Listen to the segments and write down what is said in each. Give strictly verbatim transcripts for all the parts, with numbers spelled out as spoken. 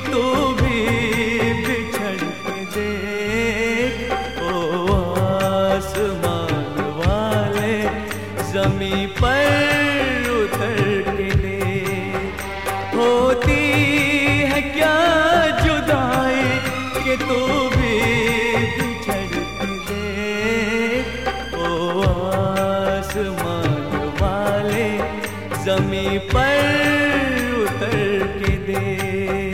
तू भी बिछड़ के देख। ओ आसमान वाले ज़मीं पर उतर के देख। होती है क्या जुदाई कि तू भी बिछड़ के देख। ओ आसमान वाले ज़मीं पर उतर के देख।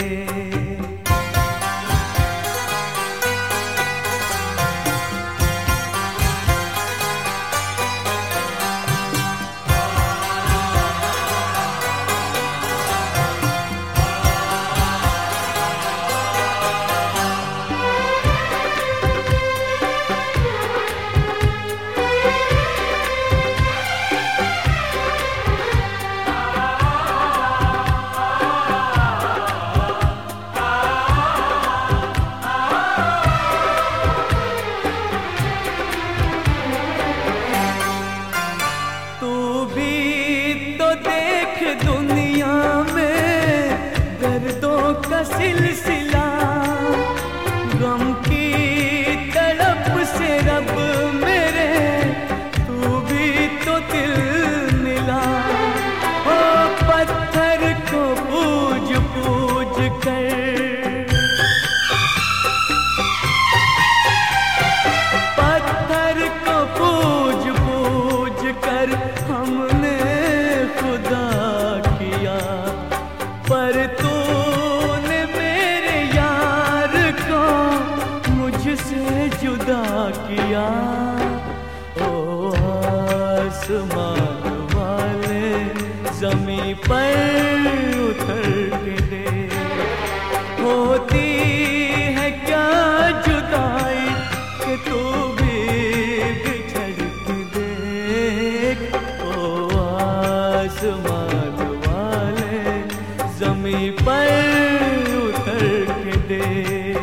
दुनिया में दर्दों का सिलसिला, गम की तड़प से रब मेरे तू भी तो दिल मिला। ओ पत्थर को पूज पूज कर, पत्थर को पूज पूज कर हमने खुदा किया, पर तूने मेरे यार को मुझसे जुदा किया। ओ आसमान वाले ज़मीं पर उतर के देख। होती है क्या जुदाई कि तू भी बिछड़ के देख। ओ आसमान वाले ज़मीं पर उतर के देख।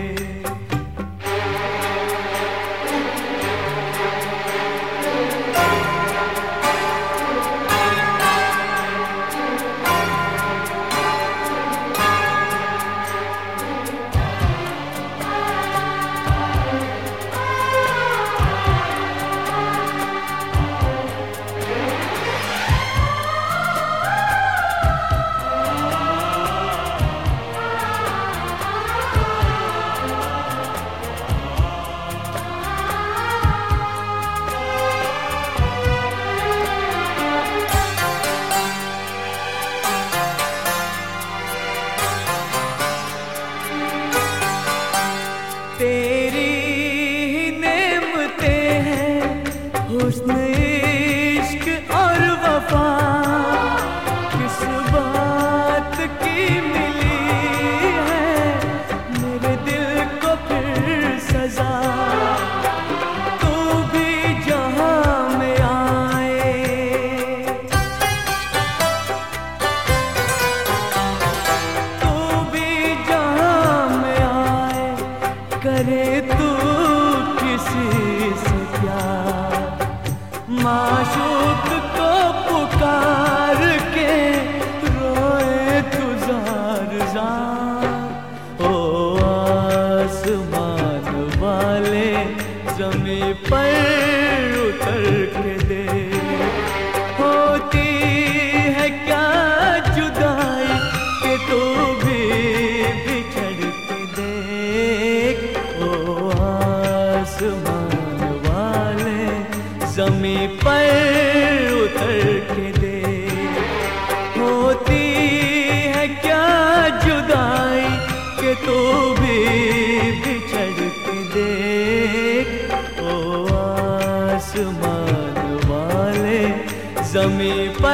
तेरी ही नेमतें हैं हुस्न इश्क और वफा, किस बात की मिली है मेरे दिल को फिर सजा। तू भी जहां में आए, तू भी जहां में आए, करे तू किसी से प्यार। माशूक को पुकार के रोए तू जार जार। ओ आसमान वाले ज़मीं पर उतर के देख। होती है क्या जुदाई कि तू भी बिछड़ के देख। ओ आसमान वाले ज़मीं पर उतर के देख। होती है क्या जुदाई कि तू भी बिछड़ के देख। ओ आसमान वाले ज़मीं